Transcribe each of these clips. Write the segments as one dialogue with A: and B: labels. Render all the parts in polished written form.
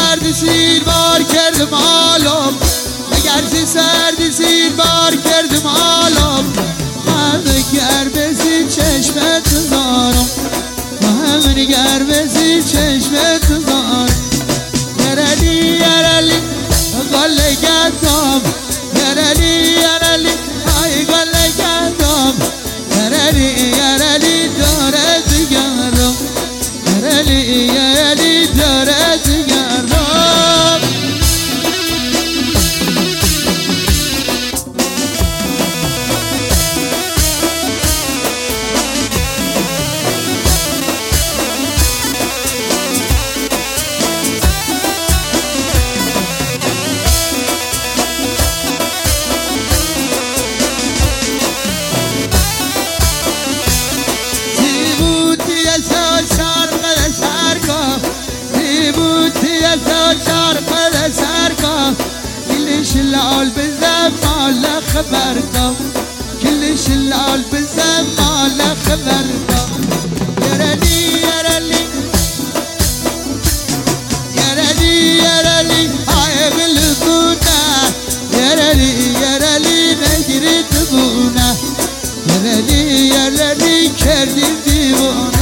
A: سرد سیر بار کرد مالم اگر سرد سیر بار کرد مالم من گر بزی چشمت دارم من گر بزی چشمت دارم یرلی یرلی گل گدام یرلی یرلی ای گل گدام یرلی یرلی داره دیگرم یرلی یرلی داره دیگرم كلش العال بالزمان لا خبركم كلش العال بالزمان لا خبركم يرلي يرلي يرلي يرلي هاي غلبونا يرلي يرلي نجري تبونا يرلي يرلي كردي ديونا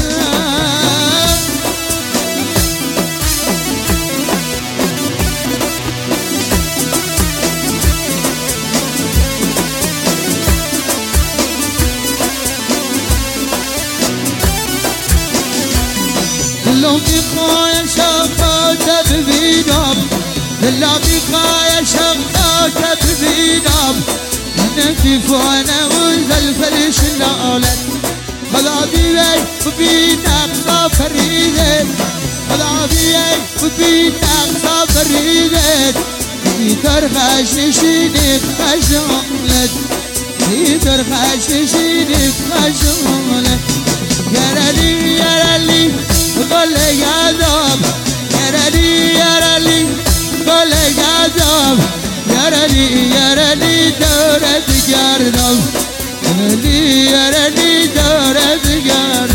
A: دلو میخوای شقاق ببینم دلو میخوای شقاق ببینم من دیوانه و زلفلش نالت خدا بیای ببینم سافریده خدا بیای ببینم سافریده بیدر خش نشینی خشمالت بیدر خش نشینی خشمالت یرلی یرلی گل گدام یرلی یرلی گل گدام یرلی یرلی دورت گردم یرلی یرلی دورت گردم